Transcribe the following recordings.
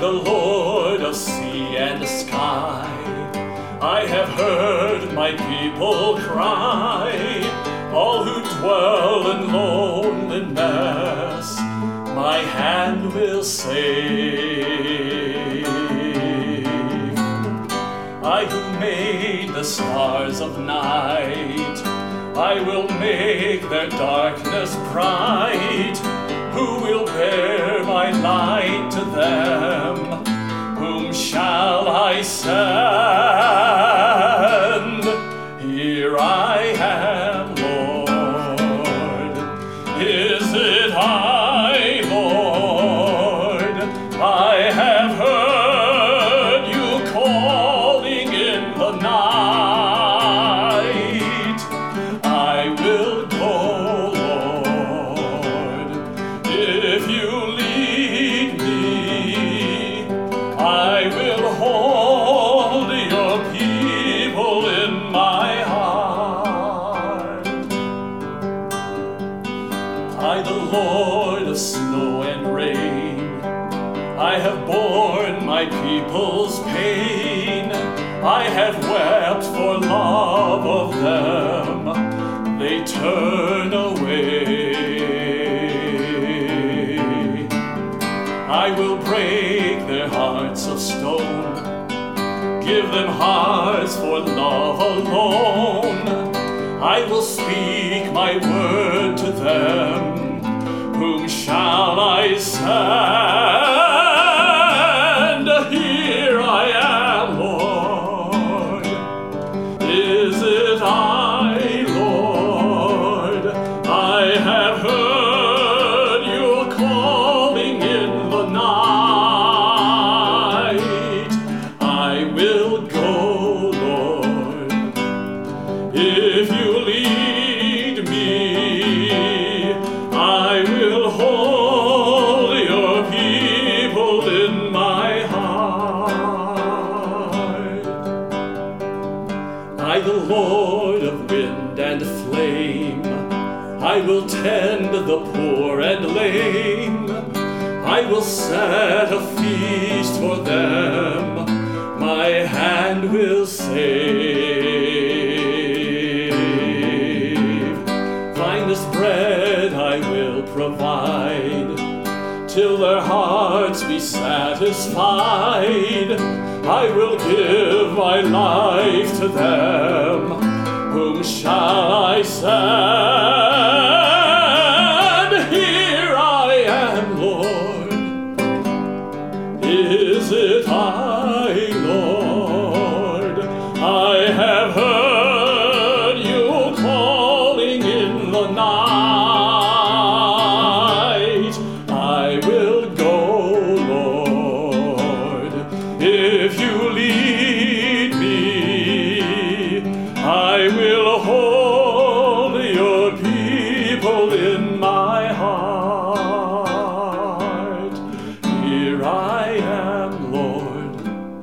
the Lord of sea and sky. I have heard my people cry, all who dwell in loneliness, my hand will save. I who made the stars of night, I will make their darkness bright. Who will bear my light to them? Whom shall I send? Here I am, Lord. Is it I, Lord? I have heard you calling in the night. I will go, Lord, if you lead me. I will hold your people in my heart. I, the Lord of snow and rain, I have borne my people's pain. I have wept for love of them, they turn away. I will break their hearts of stone, give them hearts for love alone. I will speak my word to them, whom shall I send? Here I am, Lord. Is it I, Lord? I have heard you calling in the night. I will go, Lord, if you lead me. I will hold your people in my heart. I, the Lord of wind and flame, I will tend the poor and lame. I will set a feast for them, my hand will save. Finest bread I will provide, till their hearts be satisfied. I will give my life to them, whom shall I send? Here I am, Lord. Is it I, Lord? I have heard you calling in the night. I will go, Lord, if you lead me. I will hold your people in my heart. Here I am, Lord.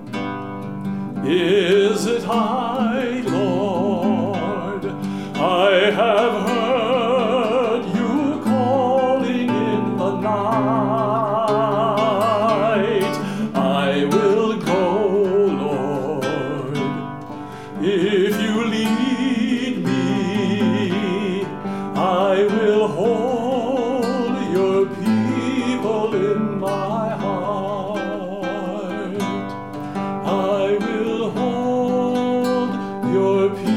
Is it I, Lord? I have heard you calling in the night. I will go, Lord, if you lead me. I will hold your people in my heart. I will hold your people